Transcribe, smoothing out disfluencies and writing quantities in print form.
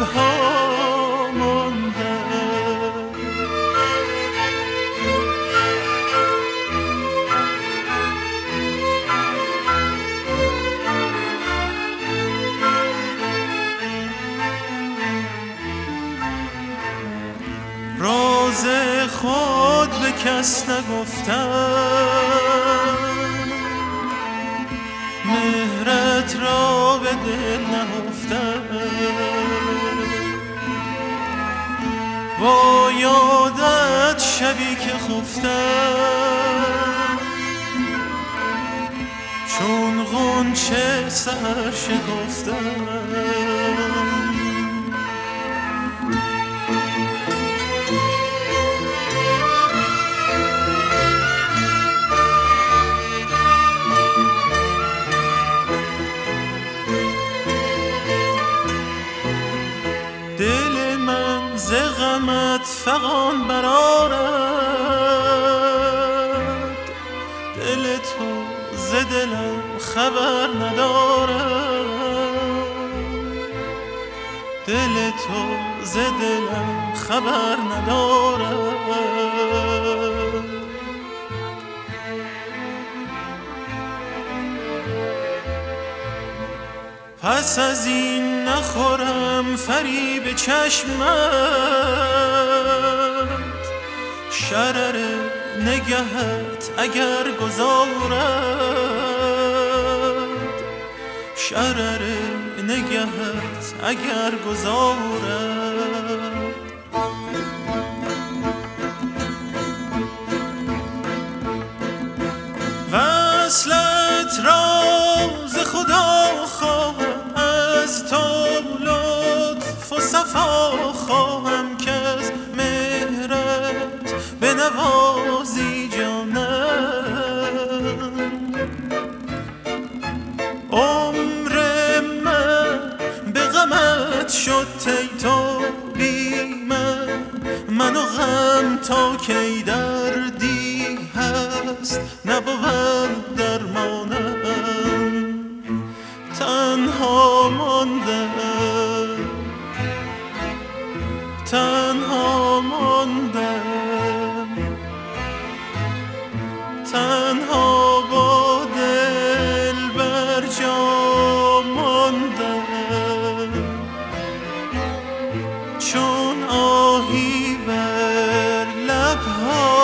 لبها مانده. راز خود به کس نگفتم، مهرت را به دل نهفتم. با یادت شبی که خفتم، چون غنچه سحر شکفتم. دل من ز غمت فغان برآرد، دل تو ز دلم خبر ندارد، دل تو ز دلم خبر ندارد. پس از این نخورم فریب چشمت، شرر نگهت اگر گذارد، شرر نگهت اگر گذارد. وصلت راز خدا خواهم، از تو لطف و صفا خواهم، که از مهرت بنوازی جانم. عمر من به غمت شد ای تو بی من و غم تا کی دردی هست نبود درمانم. تنها ماندم، تنها ماندم، تنها با دل بر جا ماندم. چون آهی بر لبها